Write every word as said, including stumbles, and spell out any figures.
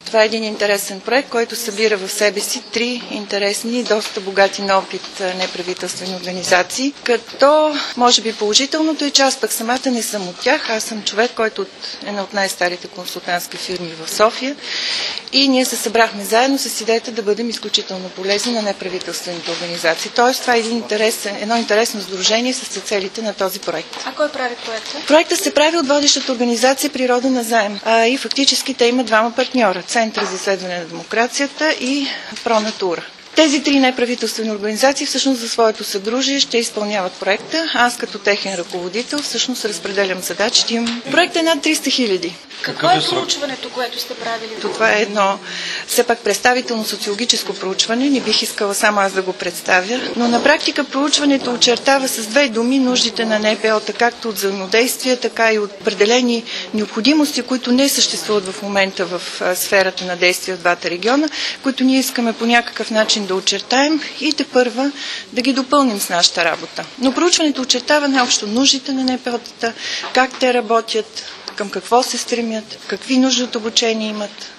Това е един интересен проект, който събира в себе си три интересни, доста богати на опит неправителствени организации, като може би положителното е, че аз пък самата не съм от тях. Аз съм човек, който от една от най-старите консултантски фирми в София и ние се събрахме заедно с идеята да бъдем изключително полезни на неправителствените организации. Тоест, това е един интересен, едно интересно сдружение с целите на този проект. А кой прави проекта? Проектът се прави от водещата организация Природа на заем. А, и фактически те имат двама партньора. Център за изследване на демокрацията и Пронатура. Тези три неправителствени организации всъщност за своето съдружие ще изпълняват проекта. Аз като техен ръководител всъщност разпределям задачите им. Проектът е над триста хиляди. Какво е проучването, което сте правили? Това е едно все пак представително социологическо проучване. Не бих искала само аз да го представя. Но на практика проучването очертава с две думи нуждите на НПО-та, както от взаимодействие, така и от определени необходимости, които не съществуват в момента в сферата на действие в двата региона, които ние искаме по някакъв начин да очертаем и тепърва да ги допълним с нашата работа. Но проучването очертава най-общо нуждите на НПО-тата, как те работят, към какво се стремят, какви нужди от обучение имат.